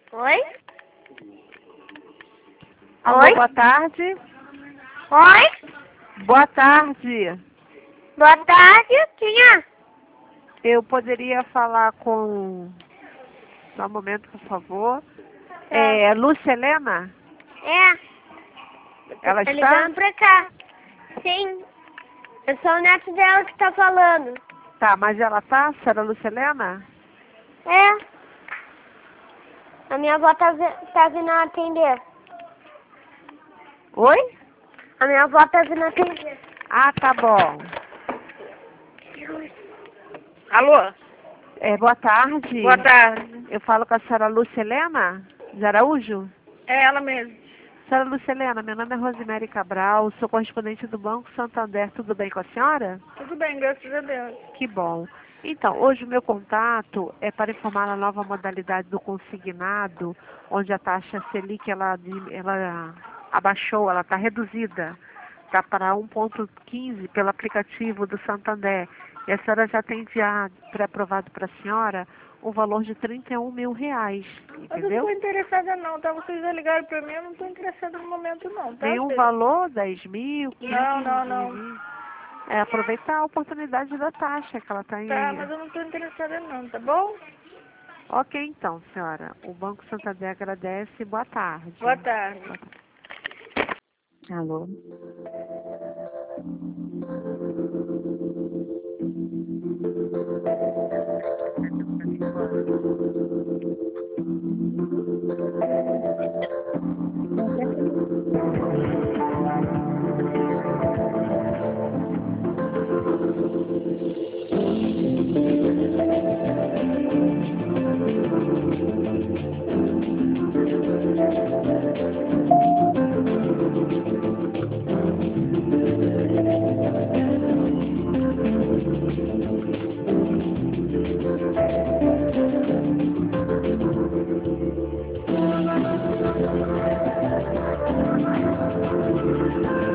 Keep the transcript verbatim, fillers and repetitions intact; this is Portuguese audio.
Oi? Alô, Oi? boa tarde. Oi? Boa tarde. Boa tarde, tinha? Eu poderia falar com... Só um momento, por favor. É. É, Lúcia Helena? É. Ela Tá está? ligando pra cá. Sim. Eu sou o neto dela que tá falando. Tá, mas ela tá, senhora Lúcia Helena? É. A minha avó tá, vi- tá vindo atender. Oi? A minha avó tá vindo atender. Ah, tá bom. Alô? É, boa tarde. Boa tarde. Eu falo com a senhora Lúcia Helena de Araújo? É ela mesmo. Senhora Lúcia Helena, meu nome é Rosemary Cabral, sou correspondente do Banco Santander. Tudo bem com a senhora? Tudo bem, graças a Deus. Que bom. Então, hoje o meu contato é para informar a nova modalidade do consignado, onde a taxa Selic ela, ela abaixou, ela está reduzida, está para um vírgula quinze pelo aplicativo do Santander. E a senhora já tem enviado, pré-aprovado para a senhora, o valor de trinta e um mil reais, Mas eu não estou entendeu? interessada não, tá? Vocês já ligaram pra mim, eu não estou interessada no momento não, tá? Nenhum filho? valor, dez mil, Não, não, quinze, não. vinte. É aproveitar a oportunidade da taxa, que ela está Tá, em... mas eu não estou interessada não, tá bom? Ok, então, senhora. O Banco Santander agradece. Boa tarde. Boa tarde. Alô?